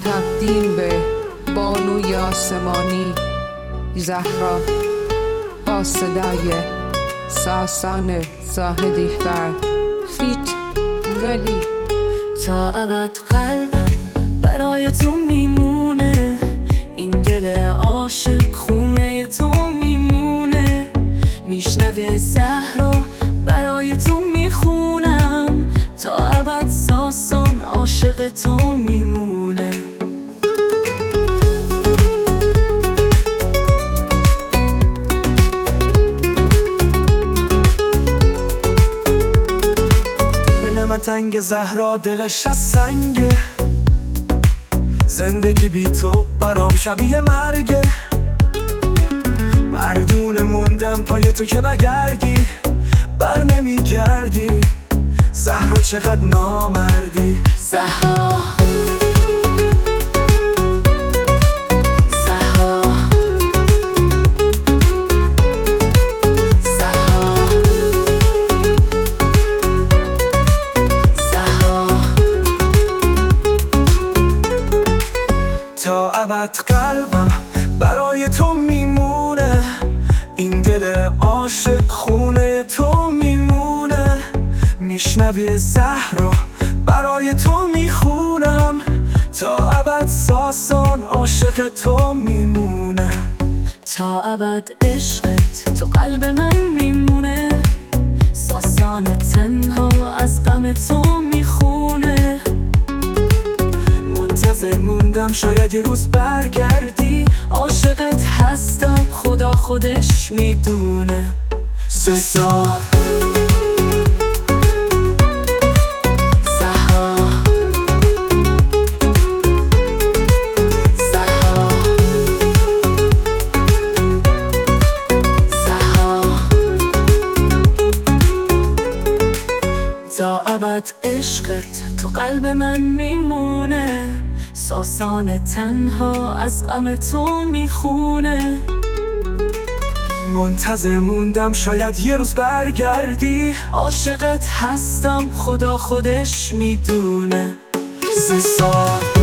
تقدیم به بانوی آسمانی زهرا با صدای ساسان زاهدی فر فیت ولی. تا ابد قلبم برای تو میمونه، این دل عاشق خونه تو میمونه. میشنوه زهرا برای تو میخونم، تا ابد ساسان عاشق تو میمونه. من تنگ زهرا دلش از سنگه، زندگی بی تو برام شبیه مرگه. مردونه موندم پای تو که نگردی، بر نمیگردی. زهرا چقدر نامردی زهرا تا ابد قلبم برای تو میمونه، این دل عاشق خونه تو میمونه. میشنوی زهرا برای تو میخونم، تا ابد ساسان عاشق تو میمونه. تا ابد عشقت تو قلب من میمونه، ساسان تنها از غم تو میخونه. منتظر موندم شاید یه روز برگردی، عاشقت هستم خدا خودش میدونه. 3 سال تا ابد عشقت تو قلب من میمونه، ساسان تنها از غم تو میخونه. منتظر موندم شاید یه روز برگردی، عاشقت هستم خدا خودش میدونه. 3 سال